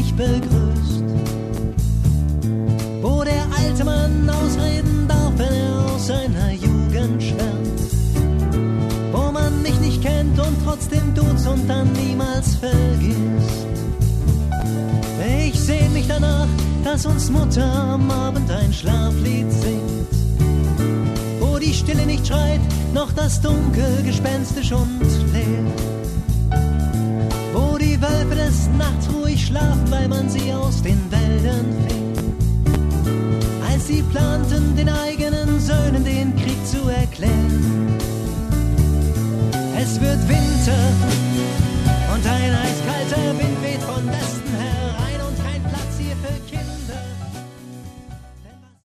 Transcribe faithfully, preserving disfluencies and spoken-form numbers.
mich begrüßt. Wo der alte Mann ausreden darf, wenn er aus seiner Jugend schwärmt. Wo man mich nicht kennt und trotzdem duzt und dann niemals vergisst. Ich seh mich danach, dass uns Mutter am Abend ein Schlaflied singt. Wo die Stille nicht schreit, noch das Dunkel gespenstisch und leer. Wo die Wölfe des Nachts ruhig schlafen, weil man sie aus den Wäldern fing. Als sie planten, den eigenen Söhnen den Krieg zu erklären. Es wird Winter und ein eiskalt